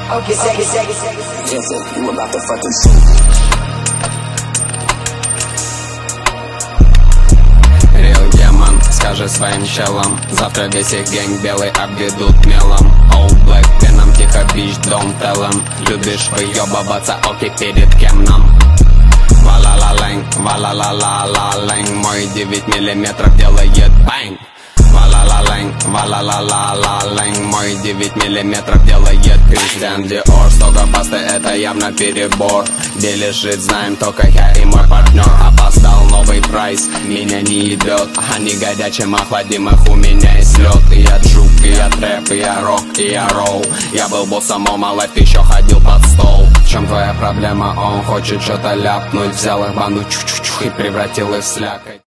Okay, second. Jensen, you about to fucking shoot. Real демон, скажи своим челам, завтра весь их гэнг белый обведут мелом. All black пеном, тихо бич, don't tell them. Любишь выебываться, окей, перед кем нам? Вала-ла-лэнг, вала-ла-ла-ла-лэнг. Мой 9 миллиметров делает бэнг. Вала-ла-лэнг, вала-ла-ла-ла-лэнг. Мой 9 миллиметров делает Кристиан Диор. Столько пасты, это явно перебор. Где лежит, знаем только я и мой партнер. Опоздал новый прайс, меня не ебет. А не горячим, охладимых у меня есть лед. И я джук, и я трэп, и я рок, и я роу. Я был боссом, а лайф еще ходил под стол. В чем твоя проблема? Он хочет что-то ляпнуть. Взял их банду чух-чух-чух и превратил их в слякоть.